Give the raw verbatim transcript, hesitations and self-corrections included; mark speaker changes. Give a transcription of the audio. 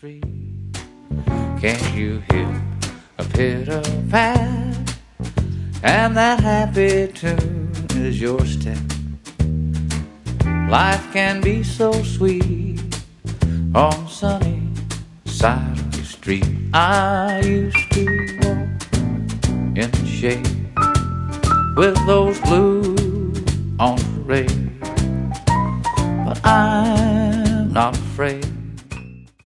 Speaker 1: street. Can't you hear a pitter-pat? And that happy tune is your step. Life can be so sweet on the sunny side of the street. I used to walk in the shade with those blues on parade, but I'm not afraid